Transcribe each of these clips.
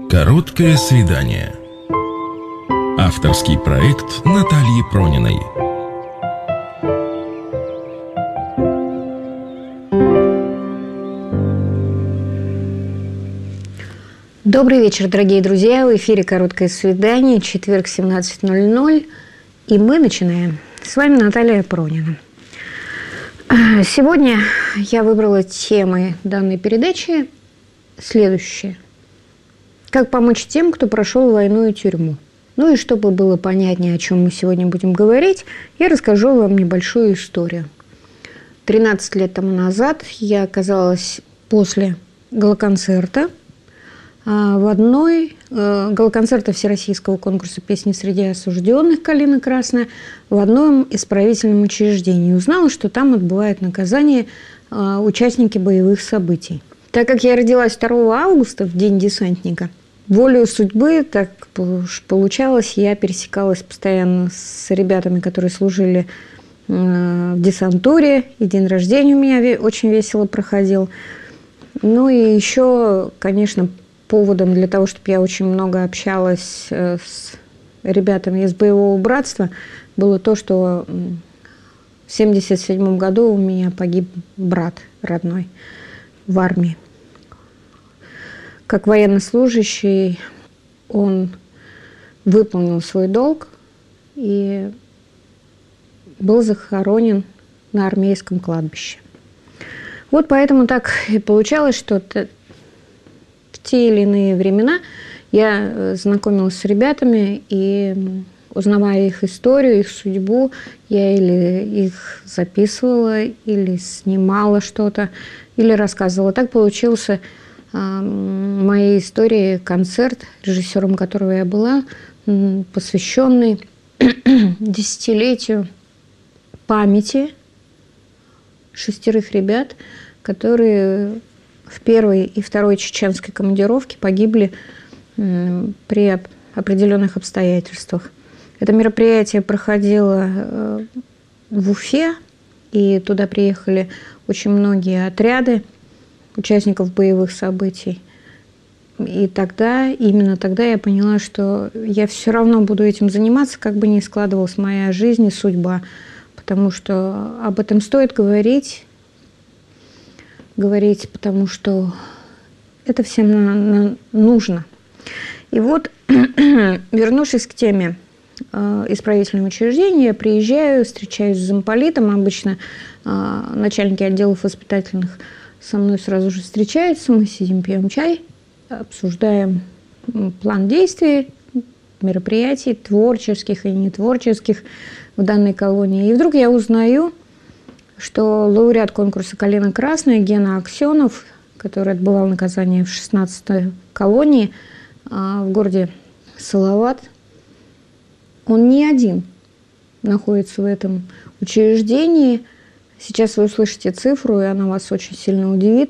Короткое свидание. Авторский проект Натальи Прониной. Добрый вечер, дорогие друзья. В эфире «Короткое свидание», четверг, 17:00. И мы начинаем. С вами Наталья Пронина. Сегодня я выбрала темы данной передачи следующие. Как помочь тем, кто прошел войну и тюрьму. Ну и чтобы было понятнее, о чем мы сегодня будем говорить, я расскажу вам небольшую историю. 13 лет тому назад я оказалась после галоконцерта в одной галоконцерта Всероссийского конкурса песни среди осужденных «Калина красная» в одном исправительном учреждении. Узнала, что там отбывают наказание участники боевых событий. Так как я родилась 2 августа, в день десантника, волею судьбы так получалось, я пересекалась постоянно с ребятами, которые служили в десантуре, и день рождения у меня очень весело проходил. Ну и еще, конечно, поводом для того, чтобы я очень много общалась с ребятами из боевого братства, было то, что в 1977 году у меня погиб брат родной в армии. Как военнослужащий он выполнил свой долг и был захоронен на армейском кладбище. Вот поэтому так и получалось, что в те или иные времена я знакомилась с ребятами, и, узнавая их историю, их судьбу, я или их записывала, или снимала что-то, или рассказывала. Так получился в моей истории концерт, режиссером которого я была, посвященный десятилетию памяти 6 ребят, которые в первой и второй чеченской командировке погибли при определенных обстоятельствах. Это мероприятие проходило в Уфе, и туда приехали очень многие отряды участников боевых событий. И тогда, именно тогда я поняла, что я все равно буду этим заниматься, как бы ни складывалась моя жизнь и судьба. Потому что об этом стоит говорить, потому что это всем нужно. И вот, вернувшись к теме исправительного учреждения, я приезжаю, встречаюсь с замполитом. Обычно начальники отделов воспитательных со мной сразу же встречаются. Мы сидим, пьем чай, обсуждаем план действий, мероприятий, творческих и нетворческих в данной колонии. И вдруг я узнаю, что лауреат конкурса «Калина красная» Гена Аксенов, который отбывал наказание в 16-й колонии в городе Салават, он не один находится в этом учреждении. Сейчас вы услышите цифру, и она вас очень сильно удивит.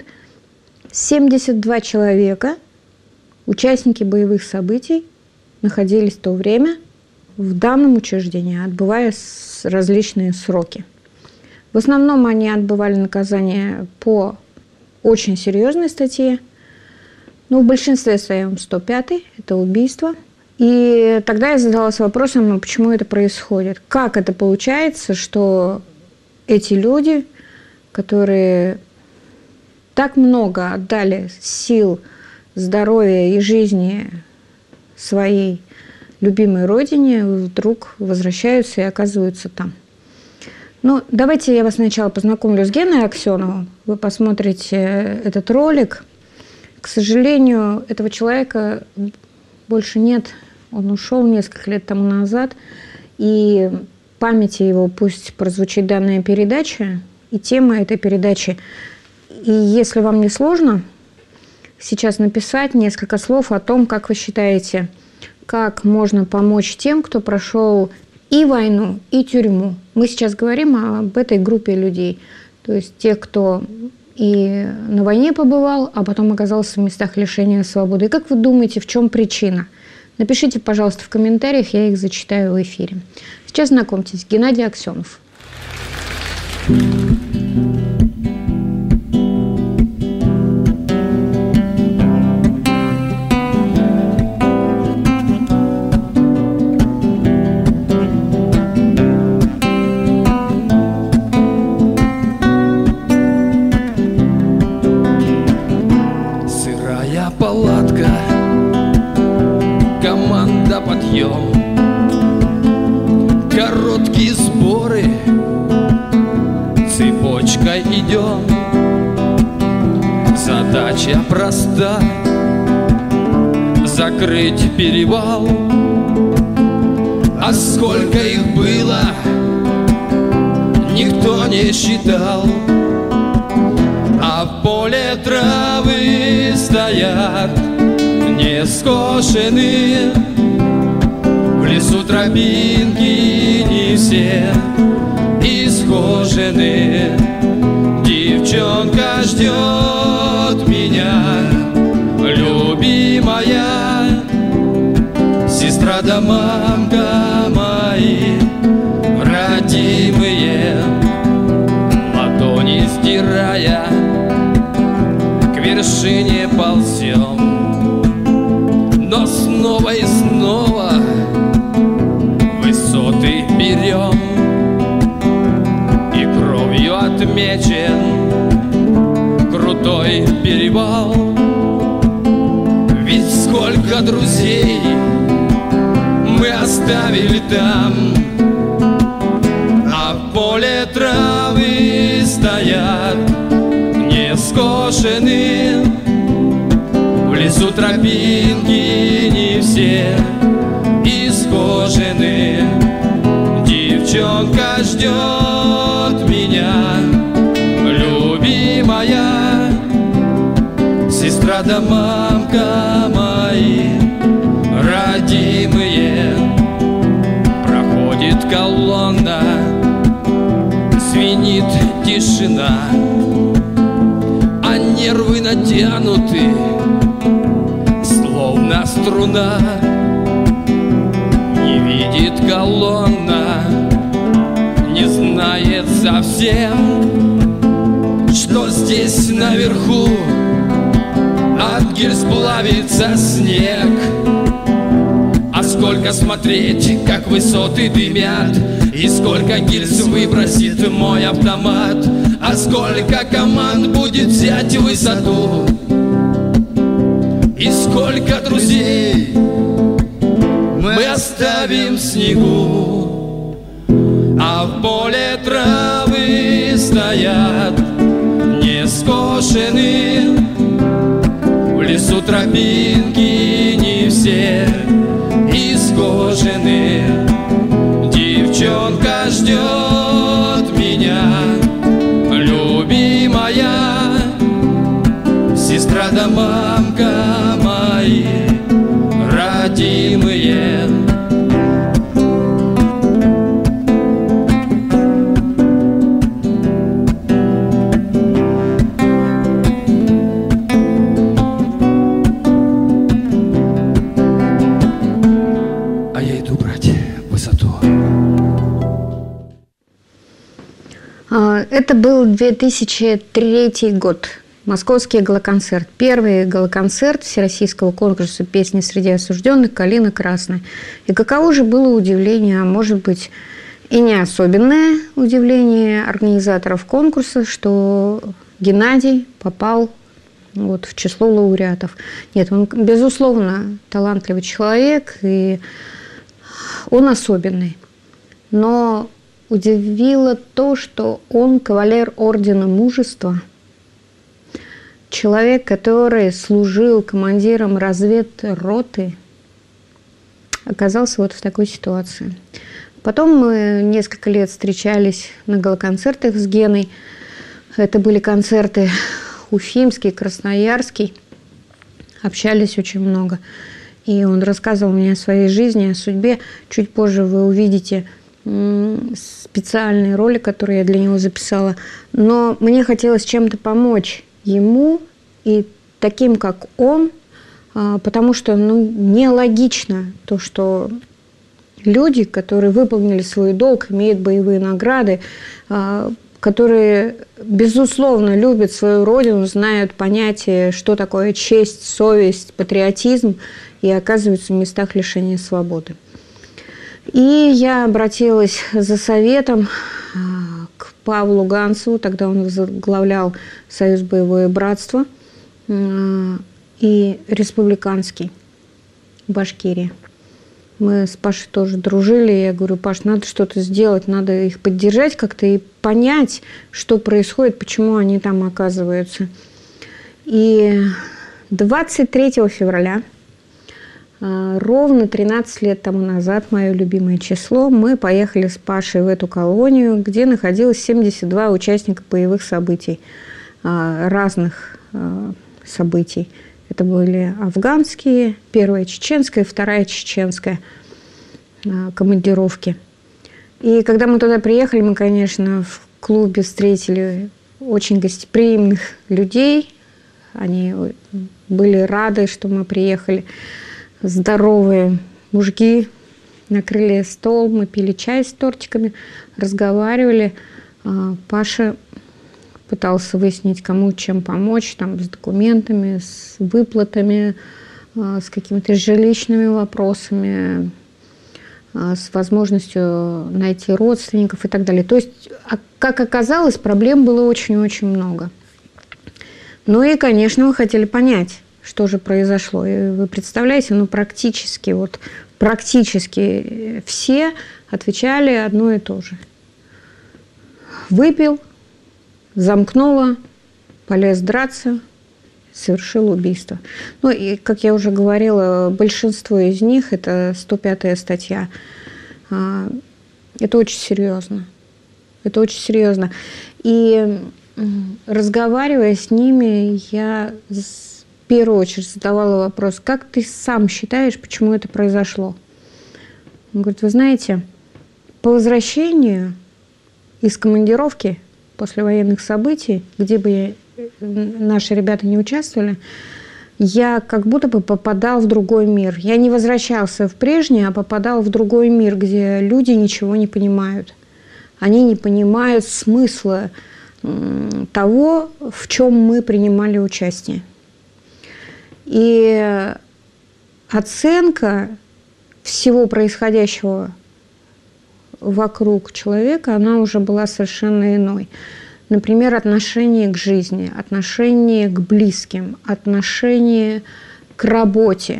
72 человека, участники боевых событий, находились в то время в данном учреждении, отбывая различные сроки. В основном они отбывали наказание по очень серьезной статье, но в большинстве своем 105-й – это убийство. И тогда я задалась вопросом, почему это происходит. Как это получается, что эти люди, которые так много отдали сил, здоровья и жизни своей любимой родине, вдруг возвращаются и оказываются там. Ну, давайте я вас сначала познакомлю с Геной Аксеновым. Вы посмотрите этот ролик. К сожалению, этого человека больше нет. Он ушел несколько лет тому назад. И в памяти его пусть прозвучит данная передача и тема этой передачи. И если вам не сложно сейчас написать несколько слов о том, как вы считаете, как можно помочь тем, кто прошел и войну, и тюрьму. Мы сейчас говорим об этой группе людей. То есть тех, кто и на войне побывал, а потом оказался в местах лишения свободы. И как вы думаете, в чем причина? Напишите, пожалуйста, в комментариях, я их зачитаю в эфире. Сейчас знакомьтесь, Геннадий Аксенов. Моя палатка, команда подъем, короткие сборы, цепочкой идем. Задача проста — закрыть перевал. А сколько их было, никто не считал. А в поле травы стоят нескошенные, в лесу тропинки не все исхожены. Девчонка ждет меня, любимая, сестра да мамка мои родимые. Ладони стирая, к вершине ползем, но снова и снова высоты берем. И кровью отмечен крутой перевал. Ведь сколько друзей мы оставили там, а в поле травы стоят нескошенные, в лесу тропинки не все исхожены. Девчонка ждет меня, любимая, сестра да мамка мои родимые. Проходит колонна, звенит тишина, а нервы натянуты, словно струна. Не видит колонна, не знает совсем, что здесь наверху от гильз плавится снег. А сколько смотреть, как высоты дымят, и сколько гильз выбросит мой автомат. А сколько команд будет взять высоту, и сколько друзей мы оставим в снегу. А в поле травы стоят нескошенные, в лесу тропинки не все исхожены. Девчонка ждет меня, любимая, сестра да мамка мои родимые. А я иду брать высоту. Это был 2003 год. Московский галоконцерт. Первый галоконцерт Всероссийского конкурса песни среди осужденных «Калина красная». И каково же было удивление, а может быть и не особенное удивление организаторов конкурса, что Геннадий попал в число лауреатов. Нет, он, безусловно, талантливый человек, и он особенный. Но удивило то, что он кавалер Ордена Мужества, человек, который служил командиром разведроты, оказался в такой ситуации. Потом мы несколько лет встречались на галоконцертах с Геной. Это были концерты Уфимский, Красноярский. Общались очень много. И он рассказывал мне о своей жизни, о судьбе. Чуть позже вы увидите специальные роли, которые я для него записала. Но мне хотелось чем-то помочь ему и таким, как он, потому что нелогично то, что люди, которые выполнили свой долг, имеют боевые награды, которые, безусловно, любят свою родину, знают понятие, что такое честь, совесть, патриотизм, и оказываются в местах лишения свободы. И я обратилась за советом к Павлу Ганцеву, тогда он возглавлял Союз «Боевое братство». и республиканский в Башкирии. Мы с Пашей тоже дружили. Я говорю: Паш, надо что-то сделать, надо их поддержать как-то и понять, что происходит, почему они там оказываются. И 23 февраля, ровно 13 лет тому назад, мое любимое число, мы поехали с Пашей в эту колонию, где находилось 72 участника боевых событий, разных событий. Это были афганские, первая чеченская, вторая чеченская командировки. И когда мы туда приехали, мы, конечно, в клубе встретили очень гостеприимных людей. Они были рады, что мы приехали. Здоровые мужики накрыли стол, мы пили чай с тортиками, разговаривали. Паша пытался выяснить, кому чем помочь, там, с документами, с выплатами, с какими-то жилищными вопросами, с возможностью найти родственников и так далее. То есть, как оказалось, проблем было очень-очень много. Ну и, конечно, мы хотели понять, что же произошло. И вы представляете, практически все отвечали одно и то же. Выпил, замкнула, полез драться, совершил убийство. Ну и, как я уже говорила, большинство из них – это 105-я статья. Это очень серьезно. Это очень серьезно. И разговаривая с ними, я в первую очередь задавала вопрос: как ты сам считаешь, почему это произошло? Он говорит: вы знаете, по возвращению из командировки после военных событий, где бы наши ребята не участвовали, я как будто бы попадал в другой мир. Я не возвращался в прежний, а попадал в другой мир, где люди ничего не понимают. Они не понимают смысла того, в чем мы принимали участие. И оценка всего происходящего вокруг человека, она уже была совершенно иной. Например, отношение к жизни, отношение к близким, отношение к работе.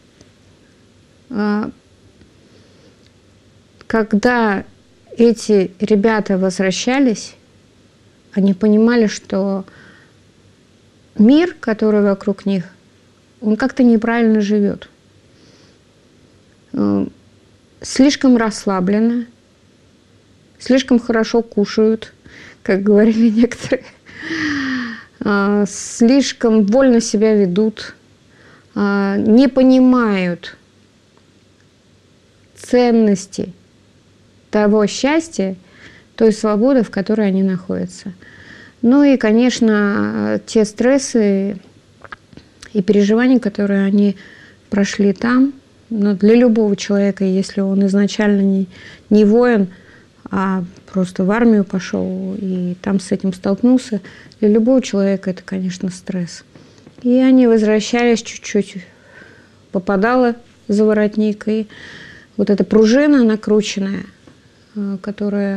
Когда эти ребята возвращались, они понимали, что мир, который вокруг них, он как-то неправильно живет. Слишком расслабленно, слишком хорошо кушают, как говорили некоторые, слишком вольно себя ведут, не понимают ценности того счастья, той свободы, в которой они находятся. Ну и, конечно, те стрессы и переживания, которые они прошли там, но для любого человека, если он изначально не воин, а просто в армию пошел и там с этим столкнулся, для любого человека это, конечно, стресс. И они возвращались чуть-чуть, попадала за воротник, и вот эта пружина накрученная, которая,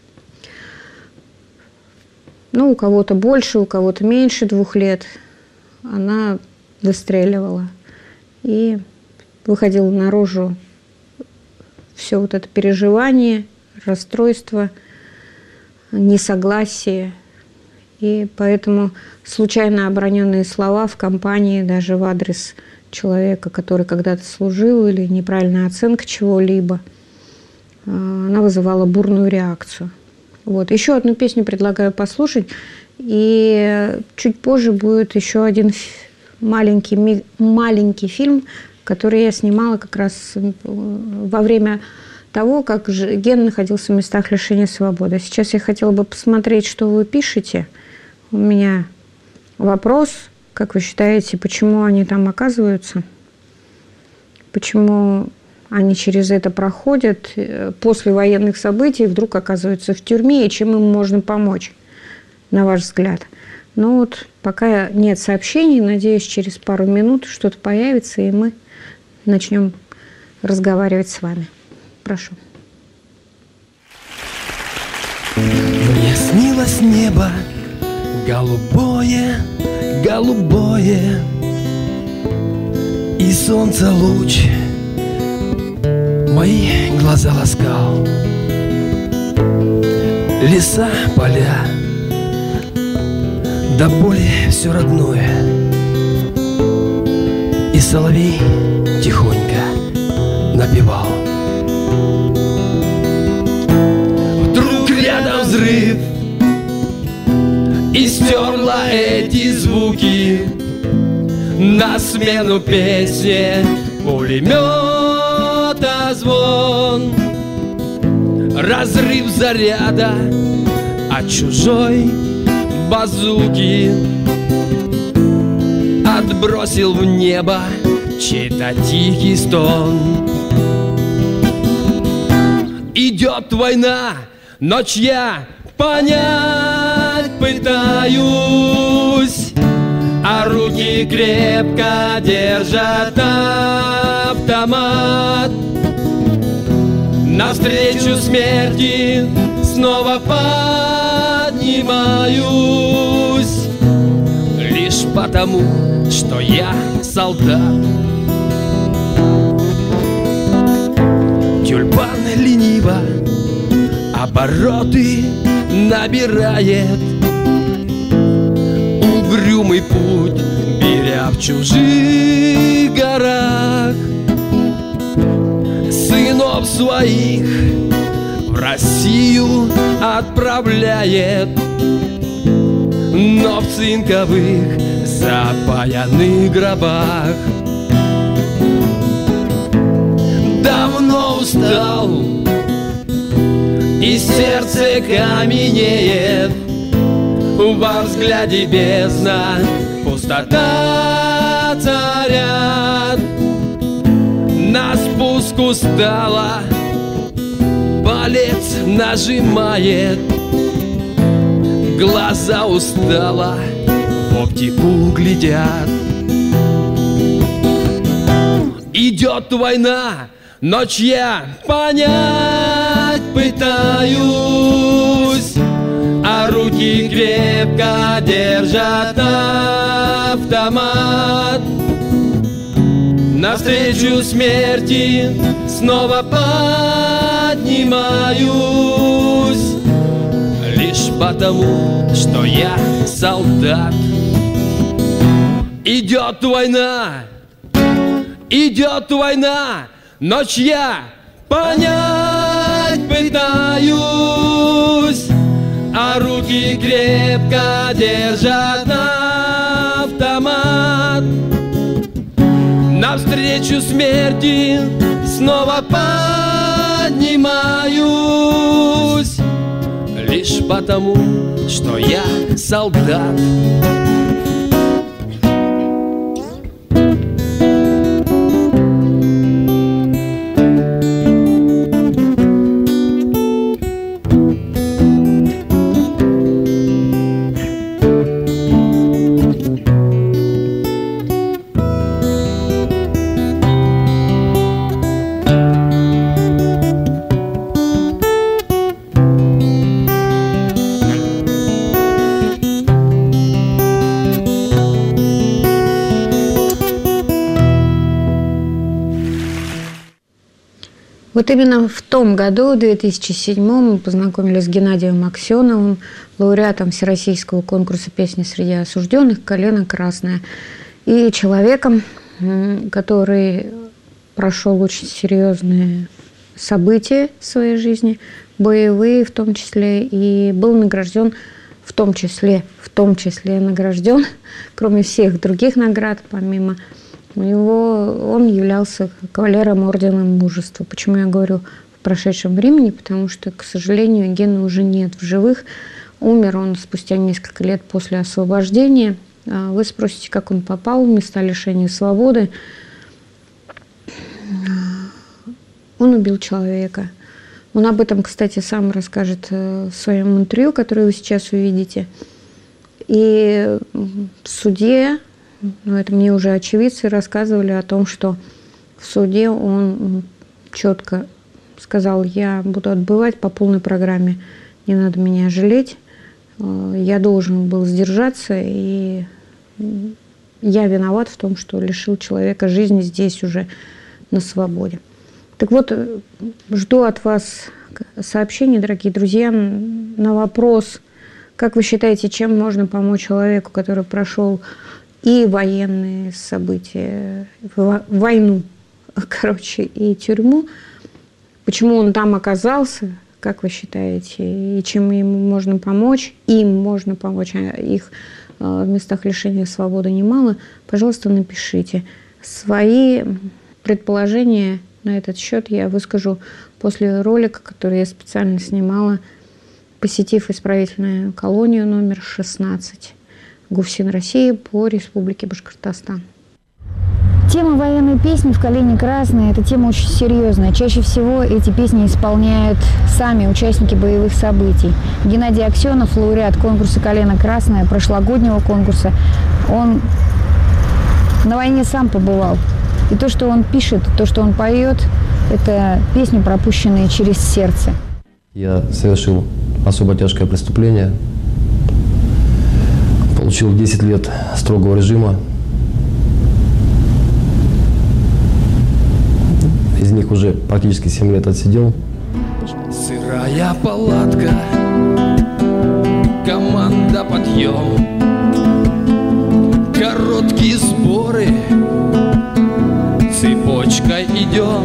у кого-то больше, у кого-то меньше 2 лет, она выстреливала. И выходило наружу все вот это переживание, расстройство, несогласие. И поэтому случайно оброненные слова в компании, даже в адрес человека, который когда-то служил, или неправильная оценка чего-либо, она вызывала бурную реакцию. Вот. Еще одну песню предлагаю послушать. И чуть позже будет еще один маленький фильм, который я снимала как раз во время того, как Ген находился в местах лишения свободы. Сейчас я хотела бы посмотреть, что вы пишете. У меня вопрос: как вы считаете, почему они там оказываются? Почему они через это проходят после военных событий, вдруг оказываются в тюрьме, и чем им можно помочь, на ваш взгляд? Ну вот, пока нет сообщений, надеюсь, через пару минут что-то появится, и мы начнем разговаривать с вами. Прошу. Мне снилось небо голубое, голубое, И солнце луч мои глаза ласкал. Леса, поля, до боли все родное. И соловей тихонько напевал. Вдруг рядом взрыв, и стерла эти звуки. На смену песне пулемета звон. Разрыв заряда от чужой базуки отбросил в небо чей-то тихий стон. Идет война, ночь я понять пытаюсь, а руки крепко держат автомат. Навстречу смерти снова поднимаюсь, лишь потому, что я солдат. Тюльпан лениво обороты набирает, угрюмый путь беря в чужих горах. Сынов своих в Россию отправляет, но в цинковых запаянных гробах. Давно устал, и сердце каменеет, во взгляде бездна, пустота царят. На спуск устала, палец нажимает, глаза устала, в оптику глядят. Идет война, ночь я понять пытаюсь, а руки крепко держат автомат. Навстречу смерти снова поднимаюсь, лишь потому, что я солдат. Идет война, ночь я понять пытаюсь, а руки крепко держат автомат. Навстречу смерти снова поднимаюсь, лишь потому, что я солдат. Вот именно в том году, в 2007, мы познакомились с Геннадием Аксеновым, лауреатом Всероссийского конкурса песни среди осужденных «Колено красное», и человеком, который прошел очень серьезные события в своей жизни, боевые в том числе, и был награжден в том числе награжден, кроме всех других наград, помимо он являлся кавалером Ордена Мужества. Почему я говорю в прошедшем времени? Потому что, к сожалению, Гена уже нет в живых. Умер он спустя несколько лет после освобождения. Вы спросите, как он попал в места лишения свободы. Он убил человека. Он об этом, кстати, сам расскажет в своем интервью, которое вы сейчас увидите. И в суде, это мне уже очевидцы рассказывали о том, что в суде он четко сказал: я буду отбывать по полной программе, не надо меня жалеть, я должен был сдержаться и я виноват в том, что лишил человека жизни здесь уже на свободе. Так вот, жду от вас сообщений, дорогие друзья, на вопрос, как вы считаете, чем можно помочь человеку, который прошел и военные события, войну, и тюрьму, почему он там оказался, как вы считаете, и чем ему можно помочь, им можно помочь, а их в местах лишения свободы немало, пожалуйста, напишите. Свои предположения на этот счет я выскажу после ролика, который я специально снимала, посетив исправительную колонию номер 16 ГУФСИН России по Республике Башкортостан. Тема военной песни в «Калине красной» – это тема очень серьезная. Чаще всего эти песни исполняют сами участники боевых событий. Геннадий Аксенов, лауреат конкурса «Калина красная», прошлогоднего конкурса, он на войне сам побывал. И то, что он пишет, то, что он поет, это песни, пропущенные через сердце. Я совершил особо тяжкое преступление, получил 10 лет строгого режима. Из них уже практически 7 лет отсидел. Сырая палатка, команда подъем, короткие сборы, цепочкой идем.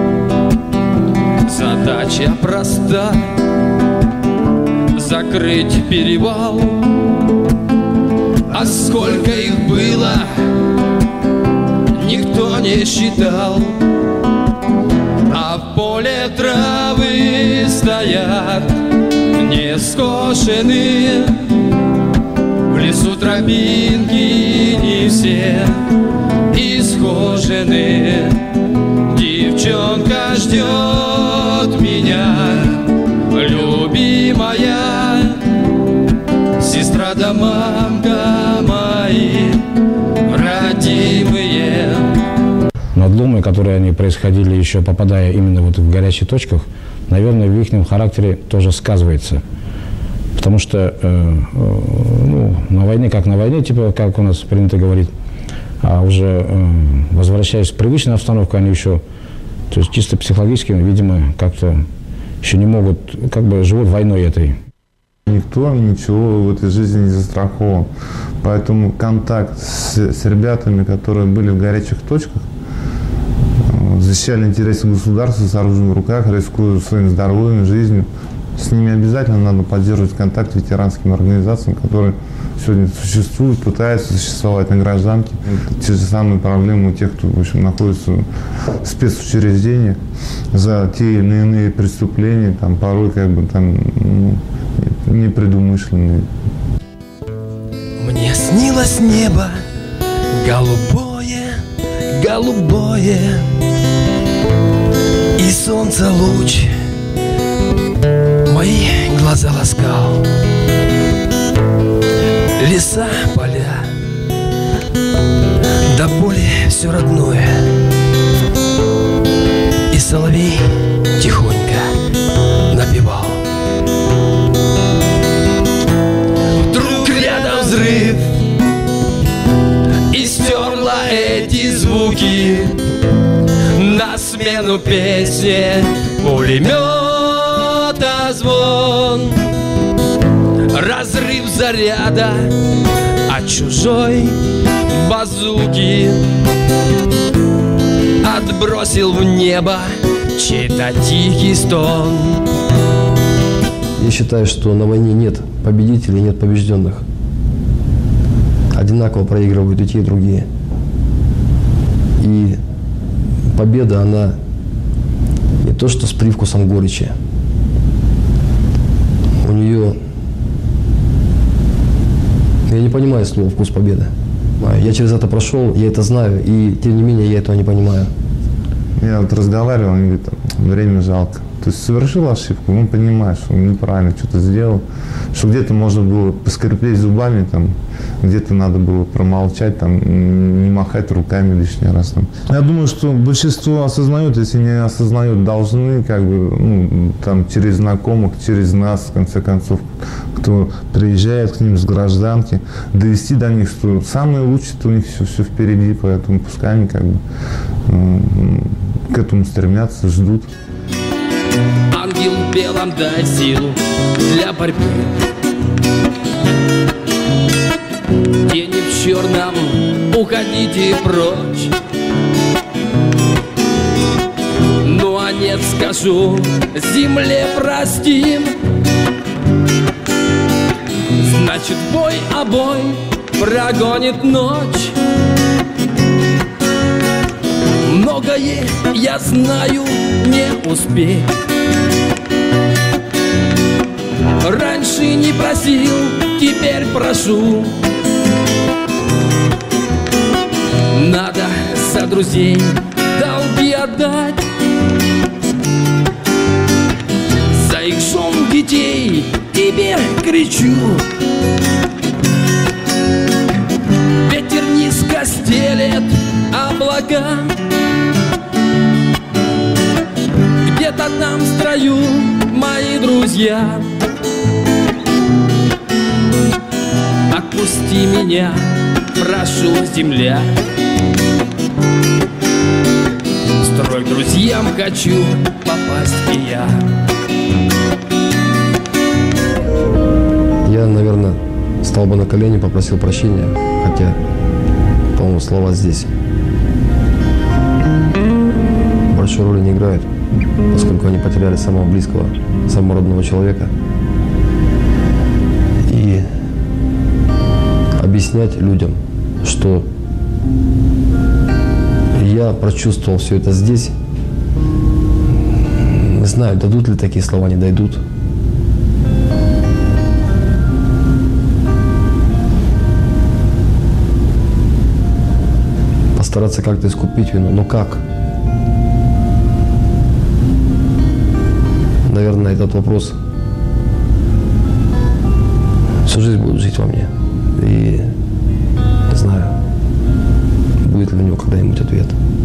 Задача проста — закрыть перевал. А сколько их было, никто не считал. А в поле травы стоят не скошенные, в лесу тропинки не все исхожены. Девчонка ждет меня, любимая, сестра да мамка мои родимые. Надломы, которые они происходили еще попадая именно вот в горячих точках, наверное, в их характере тоже сказывается. Потому что на войне, как на войне, типа, как у нас принято говорить, а уже возвращаясь в привычную обстановку, они еще, то есть чисто психологически, видимо, как-то еще не могут, как бы живут войной этой. Никто ничего в этой жизни не застрахован. Поэтому контакт с ребятами, которые были в горячих точках, защищали интересы государства с оружием в руках, рискуя своим здоровьем, жизнью, с ними обязательно надо поддерживать контакт ветеранским организациям, которые сегодня существуют, пытаются существовать на гражданке. Те же самые проблемы у тех, кто, в общем, находится в спецучреждениях за те или иные преступления, там, порой непредумышленные. Мне снилось небо голубое, голубое, и солнце луч мои глаза ласкал. Леса, поля, до боли все родное, и соловей тихонько напевал. Вдруг рядом взрыв, и стерла эти звуки. На смену песне пулемета звон, разрыв заряда от чужой базуки отбросил в небо чей-то тихий стон. Я считаю, что на войне нет победителей, нет побежденных. Одинаково проигрывают и те, и другие. И победа, она не то что с привкусом горечи. У нее... Я не понимаю слова «вкус победы». Я через это прошел, я это знаю, и тем не менее я этого не понимаю. Я вот разговаривал, они говорят, время жалко. То есть совершил ошибку, он понимает, что он неправильно что-то сделал, что где-то можно было поскрипеть зубами, там, где-то надо было промолчать, там, не махать руками лишний раз. Там. Я думаю, что большинство осознают, если не осознают, должны как бы, там, через знакомых, через нас, в конце концов, кто приезжает к ним с гражданки, довести до них, что самое лучшее, у них все впереди, поэтому пускай они как бы к этому стремятся, ждут. Ангел в белом, дай силу для борьбы. Тени в черном, уходите прочь. Ну а нет, скажу, земле простим. Значит, бой обой прогонит ночь. Многое я знаю, не успеть. Раньше не просил, теперь прошу. Надо за друзей долги отдать, за их жен, детей тебе кричу. Ветер низко стелет облака, где-то там в строю мои друзья. Отпусти меня, прошу, земля. В строй к друзьям хочу попасть и я. Я, наверное, стал бы на колени, попросил прощения, хотя, по-моему, слова здесь большой роли не играют, поскольку они потеряли самого близкого, самого родного человека. И объяснять людям, что я прочувствовал все это здесь, не знаю, дадут ли такие слова, не дойдут. Постараться как-то искупить вину, но как? Наверное, этот вопрос всю жизнь будет жить во мне. И не знаю, будет ли у него когда-нибудь ответ.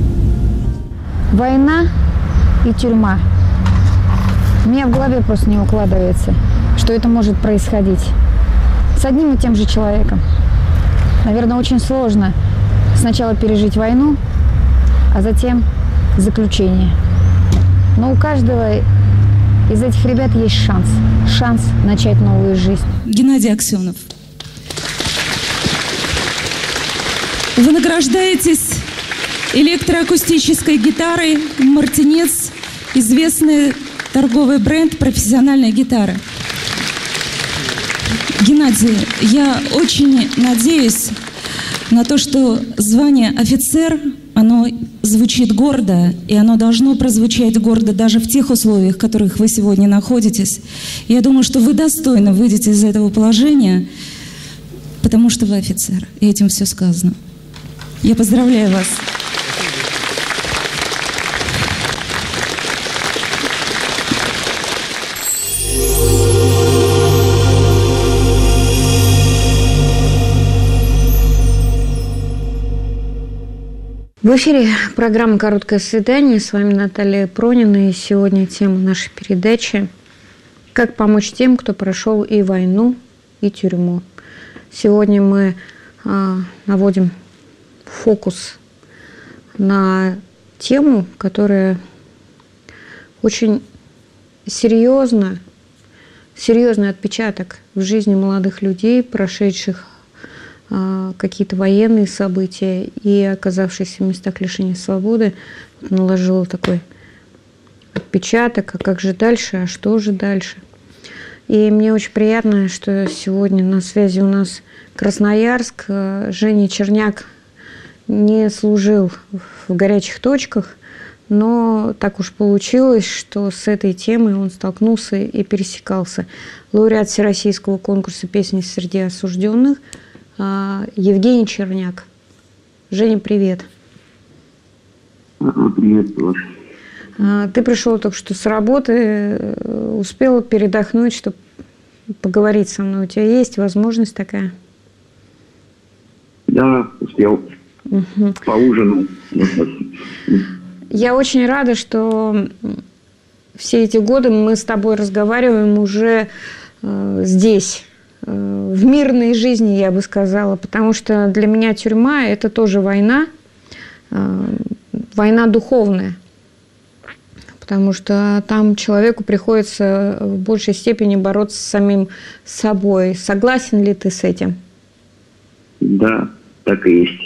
Война и тюрьма. У меня в голове просто не укладывается, что это может происходить с одним и тем же человеком. Наверное, очень сложно сначала пережить войну, а затем заключение. Но у каждого из этих ребят есть шанс начать новую жизнь. Геннадий Аксенов. Вы награждаетесь электроакустической гитарой «Мартинец», известный торговый бренд профессиональной гитары. Геннадий, я очень надеюсь на то, что звание офицер, оно звучит гордо, и оно должно прозвучать гордо даже в тех условиях, в которых вы сегодня находитесь. Я думаю, что вы достойно выйдете из этого положения, потому что вы офицер, и этим все сказано. Я поздравляю вас. В эфире программа «Короткое свидание». С вами Наталья Пронина. И сегодня тема нашей передачи – «Как помочь тем, кто прошел и войну, и тюрьму». Сегодня мы наводим фокус на тему, которая очень серьезный отпечаток в жизни молодых людей, прошедших какие-то военные события и оказавшихся в местах лишения свободы, наложила такой отпечаток, а как же дальше, а что же дальше. И мне очень приятно, что сегодня на связи у нас Красноярск. Женя Черняк не служил в горячих точках, но так уж получилось, что с этой темой он столкнулся и пересекался. Лауреат Всероссийского конкурса «Песни среди осужденных» Евгений Черняк. Женя, привет. Приветствую вас. Ты пришел только что с работы, успел передохнуть, чтобы поговорить со мной. У тебя есть возможность такая? Да, успел. Угу. Поужинал. Я очень рада, что все эти годы мы с тобой разговариваем уже здесь, в мирной жизни, я бы сказала, потому что для меня тюрьма – это тоже война, война духовная, потому что там человеку приходится в большей степени бороться с самим собой. Согласен ли ты с этим? Да, так и есть.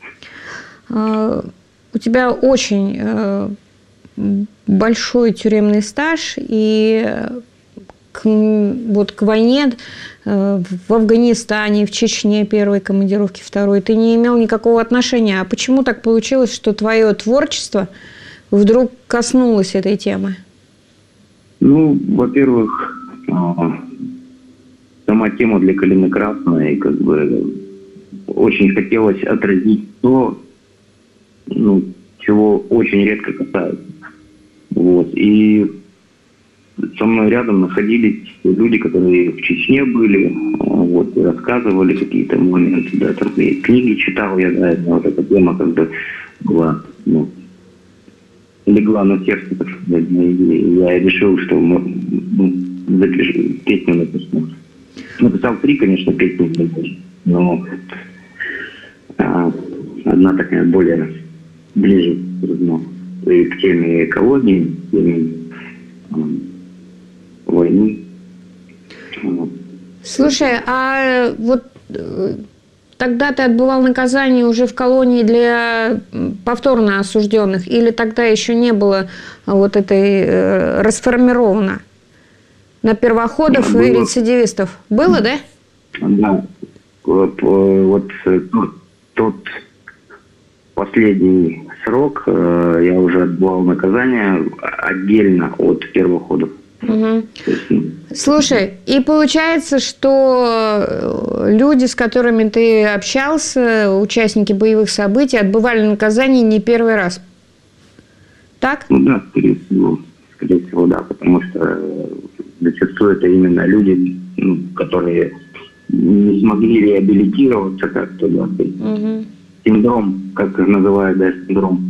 У тебя очень большой тюремный стаж, и к войне в Афганистане, в Чечне первой командировке, второй, ты не имел никакого отношения. А почему так получилось, что твое творчество вдруг коснулось этой темы? Ну, во-первых, сама тема для «Калины Красной», как бы, очень хотелось отразить то, чего очень редко касаются. Вот. И со мной рядом находились люди, которые в Чечне были, вот, и рассказывали какие-то моменты, да, там, и книги читал я, да, вот эта тема как бы была, легла на сердце, так сказать, и я решил, что запишу, песню напишу. Написал 3, конечно, песни, но одна такая более ближе к теме экологии, к теме войны. Слушай, а вот тогда ты отбывал наказание уже в колонии для повторно осужденных, или тогда еще не было вот этой расформировано на первоходов и рецидивистов? Было, да? Да. Вот тот последний срок я уже отбывал наказание отдельно от первоходов. Угу. Слушай, и получается, что люди, с которыми ты общался, участники боевых событий, отбывали наказание не первый раз. Так? Ну да, скорее всего, да, потому что зачастую это именно люди, которые не смогли реабилитироваться как-то, да. Угу. Синдром, как называют, да, синдром.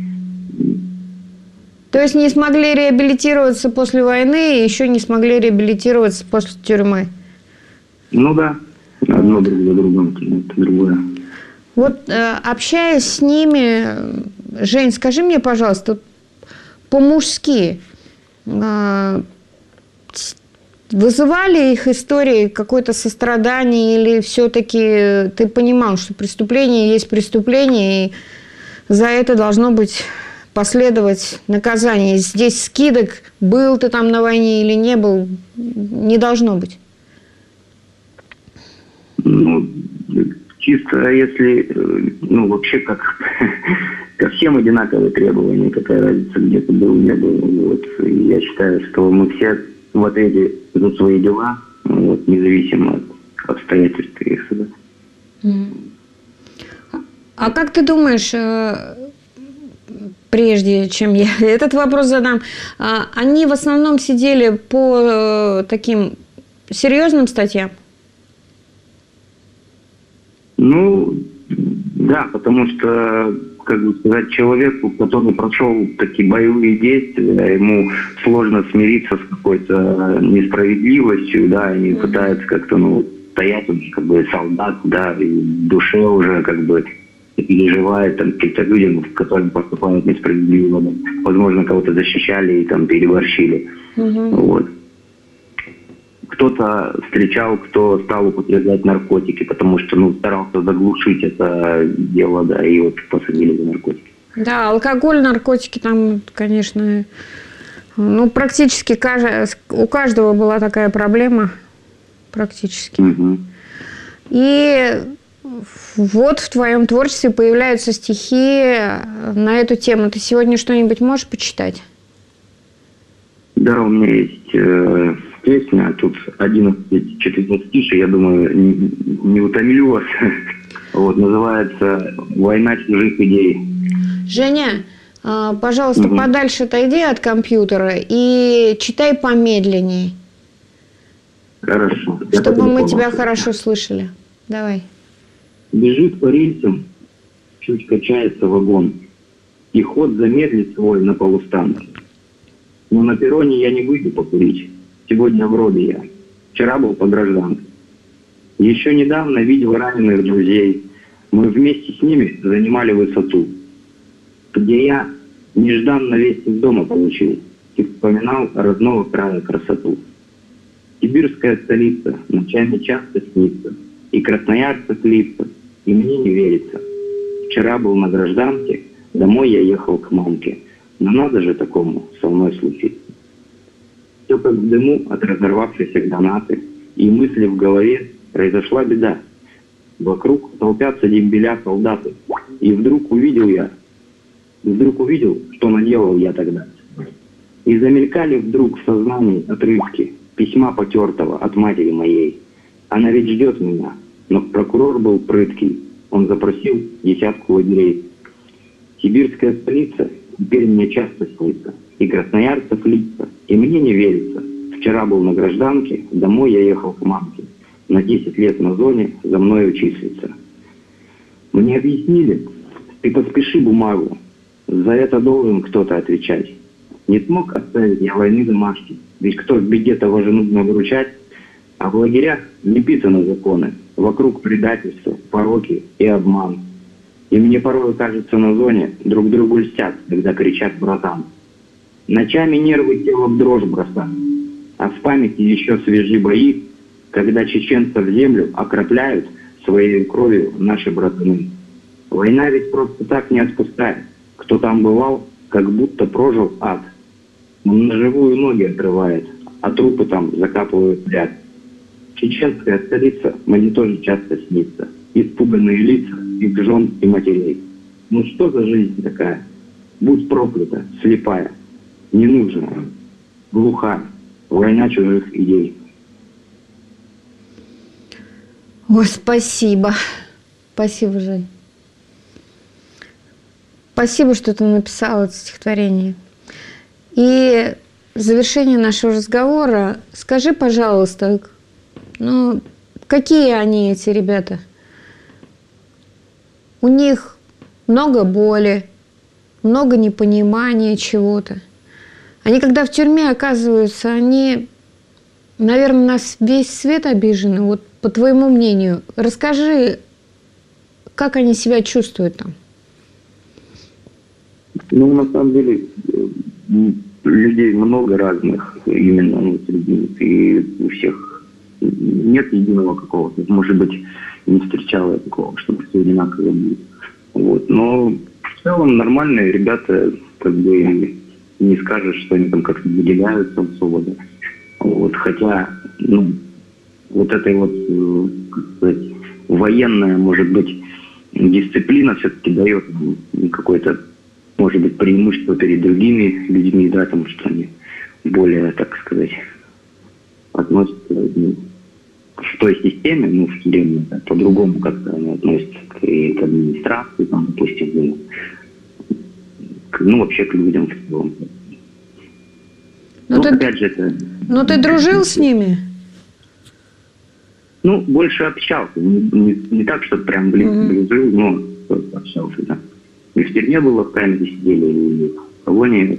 То есть не смогли реабилитироваться после войны и еще не смогли реабилитироваться после тюрьмы? Ну да, одно друг за другом, это другое. Вот общаясь с ними, Жень, скажи мне, пожалуйста, по-мужски, вызывали их истории какое-то сострадание, или все-таки ты понимал, что преступление есть преступление, и за это должно быть последовать наказание? Здесь скидок, был ты там на войне или не был, не должно быть. Чисто если, вообще как ко всем одинаковые требования, какая разница, где ты был, не был. Вот. И я считаю, что мы все в ответе за свои дела, независимо от обстоятельств их суда. А как ты думаешь, прежде чем я этот вопрос задам, они в основном сидели по таким серьезным статьям? Да, потому что, как бы сказать, человеку, который прошел такие боевые действия, ему сложно смириться с какой-то несправедливостью, да, они пытаются как-то, стоять, как бы, солдат, да, и в душе уже, как бы, переживает там каким-то людям, которым поступают несправедливо, да. Возможно, кого-то защищали и там переборщили. Вот. Кто-то встречал, кто стал употреблять наркотики, потому что, старался заглушить это дело, да, и вот посадили за наркотики. Да, алкоголь, наркотики там, конечно, практически у каждого была такая проблема, практически. И вот в твоем творчестве появляются стихи на эту тему. Ты сегодня что-нибудь можешь почитать? Да, у меня есть песня, тут 11 четырехстишей, я думаю, не утомлю вас. Вот, называется «Война чужих идей». Женя, пожалуйста, подальше отойди от компьютера и читай помедленнее. Хорошо. Чтобы мы тебя хорошо слышали. Давай. Бежит по рельсам, чуть качается вагон, и ход замедлит свой на полустанке. Но на перроне я не выйду покурить. Сегодня в робе я. Вчера был по гражданке. Еще недавно видел раненых друзей. Мы вместе с ними занимали высоту, где я нежданно весть из дома получил и вспоминал родного края красоту. Сибирская столица ночами часто снится, и красноярцы слится, и мне не верится. Вчера был на гражданке, домой я ехал к мамке, но надо же такому со мной случиться. Все как в дыму от разорвавшейся гранаты, и мысли в голове, произошла беда. Вокруг толпятся дембеля солдаты, и вдруг увидел, что наделал я тогда. И замелькали вдруг в сознании отрывки письма потертого от матери моей. Она ведь ждет меня, но прокурор был прыткий, он запросил 10 лагерей. Сибирская столица теперь мне часто снится, и красноярцев лица, и мне не верится. Вчера был на гражданке, домой я ехал к мамке. На 10 лет на зоне за мною числится. Мне объяснили, ты поспеши бумагу, за это должен кто-то отвечать. Не смог оставить я войны домашней, ведь кто в беде, того же нужно выручать. А в лагерях не писаны законы, вокруг предательства, пороки и обман. И мне порой кажется, на зоне друг другу льстят, когда кричат братан. Ночами нервы тело в дрожь бросают, а в памяти еще свежи бои, когда чеченцев в землю окропляют своей кровью наши братаны. Война ведь просто так не отпускает. Кто там бывал, как будто прожил ад. Он на живую ноги отрывает, а трупы там закапывают в ряд. Чеченская столица мне тоже часто снится. Испуганные лица их жен и матерей. Ну что за жизнь такая? Будь проклята, слепая, ненужная, глухая, война чужих идей. Ой, спасибо. Спасибо, Жень. Спасибо, что ты написал это стихотворение. И в завершение нашего разговора скажи, пожалуйста, ну, какие они, эти ребята? У них много боли, много непонимания чего-то. Они, когда в тюрьме оказываются, они, наверное, на весь свет обижены. Вот по твоему мнению, расскажи, как они себя чувствуют там? Ну, на самом деле, людей много разных именно среди них, и у всех нет единого какого-то. Может быть, не встречала я такого, чтобы все одинаково были. Вот. Но в целом нормальные ребята, как бы не скажешь, что они там как-то выделяются особо. Вот. Хотя, ну, вот этой вот, как сказать, военная, может быть, дисциплина все-таки дает какое-то, может быть, преимущество перед другими людьми, да, потому что они более, так сказать, относятся к той системе, ну, в тюрьме, да, по-другому как-то они относятся к администрации, там, допустим, ну, вообще к людям в целом. Но опять же, это... Но ты дружил с ними? Ну, больше общался. Не так, что прям дружил, но общался, да. И в тюрьме было, в камере сидели, и в колонии.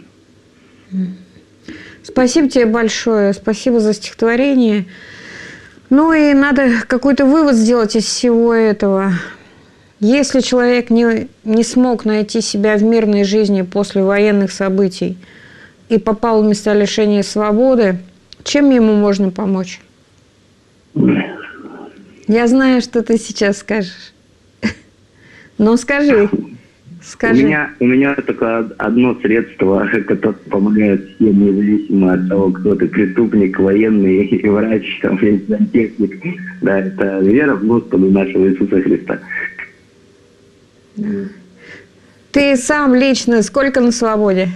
Спасибо тебе большое. Спасибо за стихотворение. Ну и надо какой-то вывод сделать из всего этого. Если человек не смог найти себя в мирной жизни после военных событий и попал в места лишения свободы, чем ему можно помочь? Я знаю, что ты сейчас скажешь. Но скажи. У меня только одно средство, которое помогает всем, независимо от того, кто ты, преступник, военный, врач, там, сантехник. Да, это вера в Господа нашего Иисуса Христа. Ты сам лично сколько на свободе?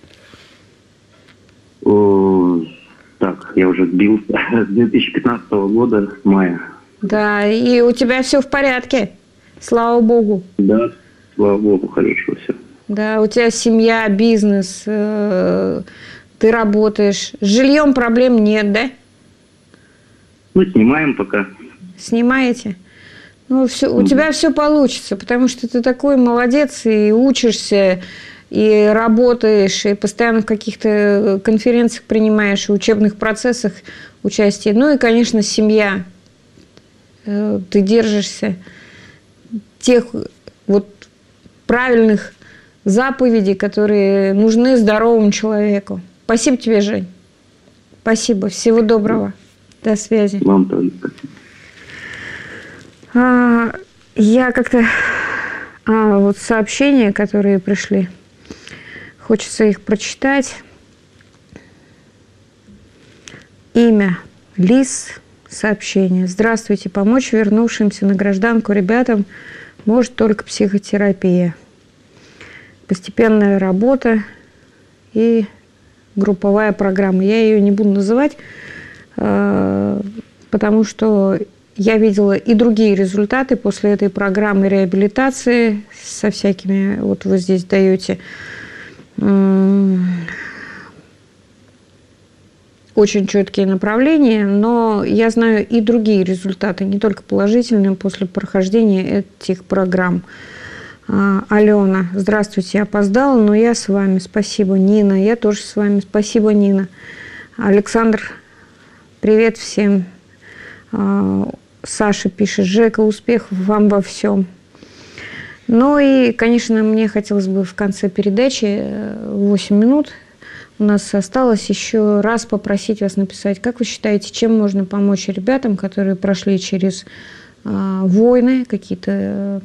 Так, я уже сбился. С 2015 года, с мая. Да, и у тебя все в порядке. Слава Богу. Да, слава Богу, хорошо все. Да, у тебя семья, бизнес, ты работаешь. С жильем проблем нет, да? Ну, снимаем пока. Снимаете? Ну, все, у тебя все получится, потому что ты такой молодец и учишься, и работаешь, и постоянно в каких-то конференциях принимаешь, и учебных процессах участие. Ну и, конечно, семья. Ты держишься тех вот правильных заповедей, которые нужны здоровому человеку. Спасибо тебе, Жень. Спасибо. Всего доброго. До связи. Вам тоже спасибо. Я как-то... вот сообщения, которые пришли. Хочется их прочитать. Имя. Лис. Сообщение. Здравствуйте. Помочь вернувшимся на гражданку ребятам может только психотерапия. Постепенная работа и групповая программа. Я ее не буду называть, потому что я видела и другие результаты после этой программы реабилитации со всякими, вот вы здесь даете очень четкие направления, но я знаю и другие результаты, не только положительные, после прохождения этих программ. Алена, здравствуйте, я опоздала, но я с вами. Спасибо. Нина, я тоже с вами. Спасибо, Нина. Александр, привет всем. Саша пишет, Жека, успехов вам во всем. Ну и, конечно, мне хотелось бы в конце передачи, 8 минут, у нас осталось еще раз попросить вас написать, как вы считаете, чем можно помочь ребятам, которые прошли через войны, какие-то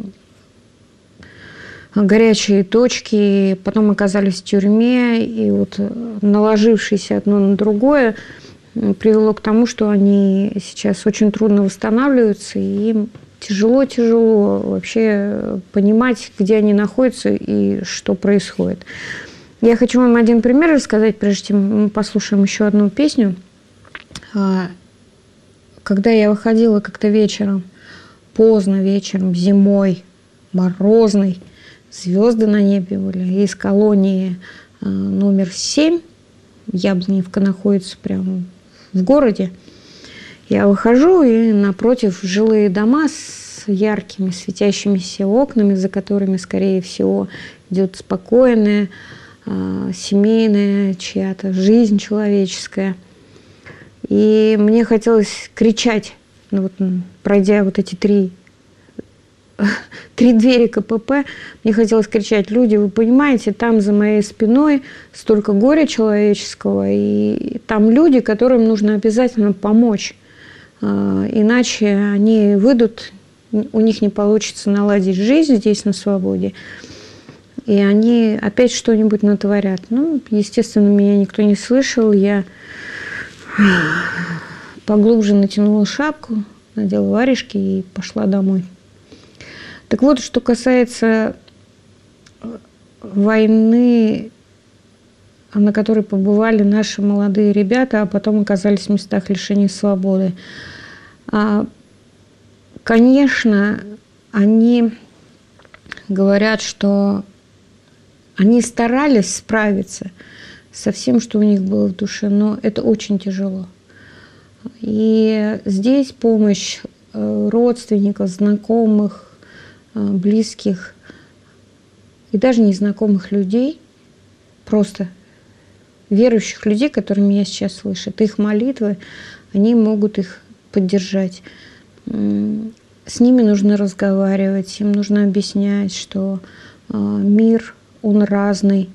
горячие точки, потом оказались в тюрьме, и вот наложившееся одно на другое привело к тому, что они сейчас очень трудно восстанавливаются, и им тяжело вообще понимать, где они находятся и что происходит. Я хочу вам один пример рассказать, прежде чем мы послушаем еще одну песню. Когда я выходила как-то вечером, поздно вечером, зимой, морозный, звезды на небе были, из колонии номер 7, Яблоневка находится прямо в городе. Я выхожу, и напротив жилые дома с яркими светящимися окнами, за которыми, скорее всего, идет спокойная, семейная чья-то жизнь человеческая. И мне хотелось кричать, ну, вот, пройдя вот эти три двери КПП, мне хотелось кричать: люди, вы понимаете, там за моей спиной столько горя человеческого, и там люди, которым нужно обязательно помочь, иначе они выйдут, у них не получится наладить жизнь здесь на свободе, и они опять что-нибудь натворят. Ну, естественно, меня никто не слышал, я поглубже натянула шапку, надела варежки и пошла домой. Так вот, что касается войны, на которой побывали наши молодые ребята, а потом оказались в местах лишения свободы. Конечно, они говорят, что они старались справиться со всем, что у них было в душе, но это очень тяжело. И здесь помощь родственников, знакомых, близких и даже незнакомых людей, просто верующих людей, которые меня сейчас слышат, их молитвы, они могут их поддержать. С ними нужно разговаривать, им нужно объяснять, что мир, он разный.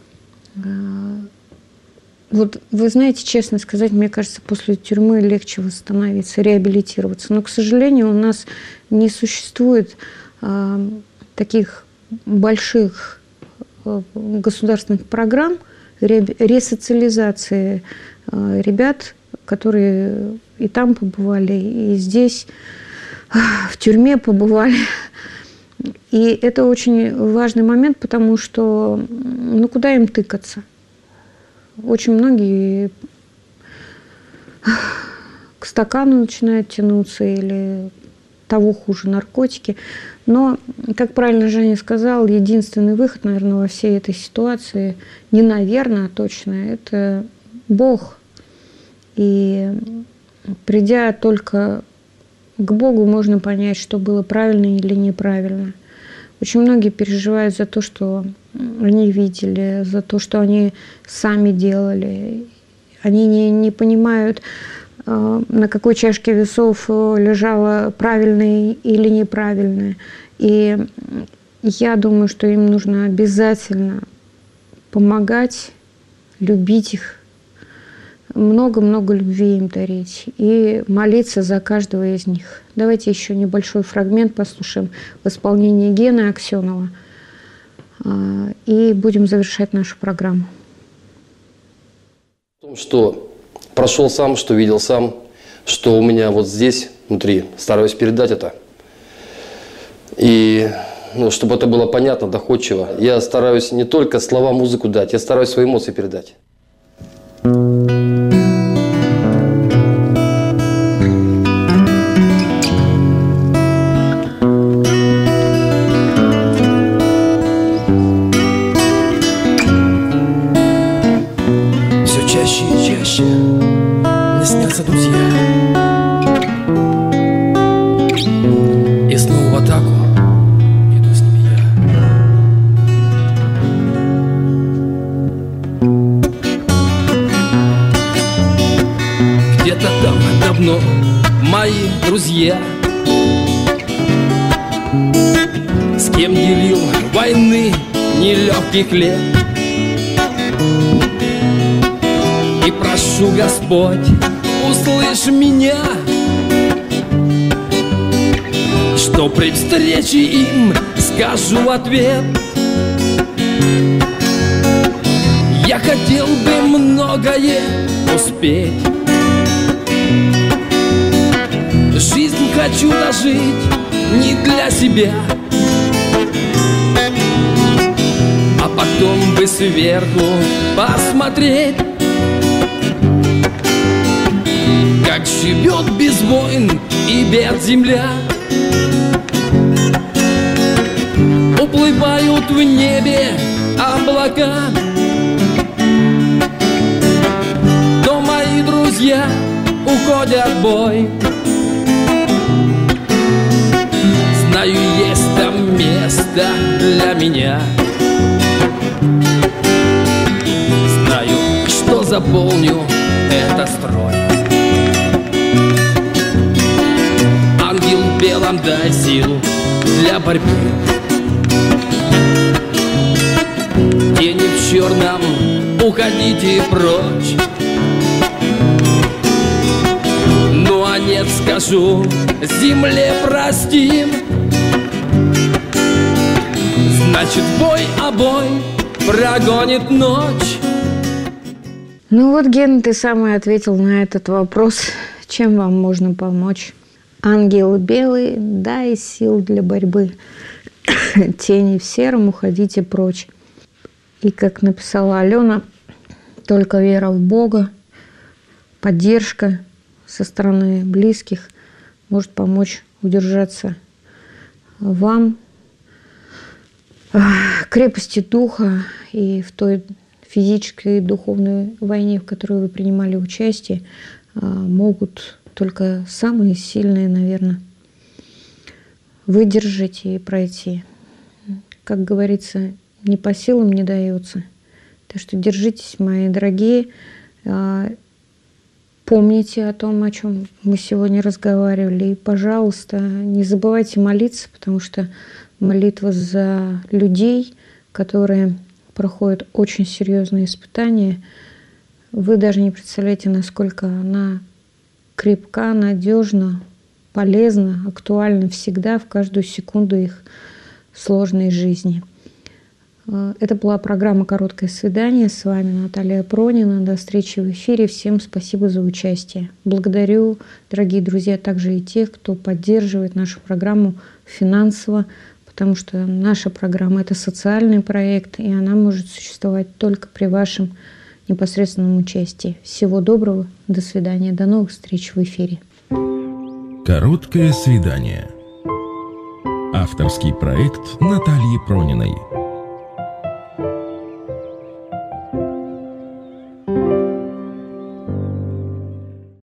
Вот вы знаете, честно сказать, мне кажется, после тюрьмы легче восстановиться, реабилитироваться. Но, к сожалению, у нас не существует таких больших государственных программ ресоциализации ребят, которые и там побывали, и здесь в тюрьме побывали. И это очень важный момент, потому что, ну, куда им тыкаться? Очень многие к стакану начинают тянуться или того хуже, наркотики. Но, как правильно Женя сказал, единственный выход, наверное, во всей этой ситуации, не наверное, а точно, это Бог. И придя только к Богу, можно понять, что было правильно или неправильно. Очень многие переживают за то, что они видели, за то, что они сами делали. Они не понимают, на какой чашке весов лежало правильное или неправильное. И я думаю, что им нужно обязательно помогать, любить их, много-много любви им дарить и молиться за каждого из них. Давайте еще небольшой фрагмент послушаем в исполнении Гены Аксенова и будем завершать нашу программу. Что прошел сам, что видел сам, что у меня вот здесь, внутри, стараюсь передать это. И чтобы это было понятно, доходчиво, я стараюсь не только слова, музыку дать, я стараюсь свои эмоции передать. Все чаще и чаще мне снятся друзья, и снова в атаку иду с ними я. Где-то там давно мои друзья, с кем делил войны нелегких лет. И прошу, Господь, услышь меня, что при встрече им скажу ответ. Я хотел бы многое успеть, жизнь хочу дожить не для себя, а потом бы сверху посмотреть, как живет без войн и бед земля. Уплывают в небе облака, но мои друзья уходят в бой. Знаю, есть там место для меня, знаю, что заполню этот строй. Ангел в белом, дай силу для борьбы. Тени в черном, уходите прочь. Ну а нет, скажу, земле простим. Значит, бой обой прогонит ночь. Ну вот, Ген, ты сам и ответил на этот вопрос. Чем вам можно помочь? Ангел белый, дай сил для борьбы. Тени в сером, уходите прочь. И как написала Алена, только вера в Бога, поддержка со стороны близких может помочь удержаться вам, крепости духа и в той физической и духовной войне, в которой вы принимали участие, могут только самые сильные, наверное, выдержать и пройти. Как говорится, не по силам не дается. Так что держитесь, мои дорогие. Помните о том, о чем мы сегодня разговаривали. И, пожалуйста, не забывайте молиться, потому что молитва за людей, которые проходят очень серьезные испытания, вы даже не представляете, насколько она крепка, надежна, полезна, актуальна всегда, в каждую секунду их сложной жизни. Это была программа «Короткое свидание». С вами Наталья Пронина. До встречи в эфире. Всем спасибо за участие. Благодарю, дорогие друзья, также и тех, кто поддерживает нашу программу финансово, потому что наша программа – это социальный проект, и она может существовать только при вашем непосредственном участии. Всего доброго, до свидания, до новых встреч в эфире. «Короткое свидание». Авторский проект Натальи Прониной.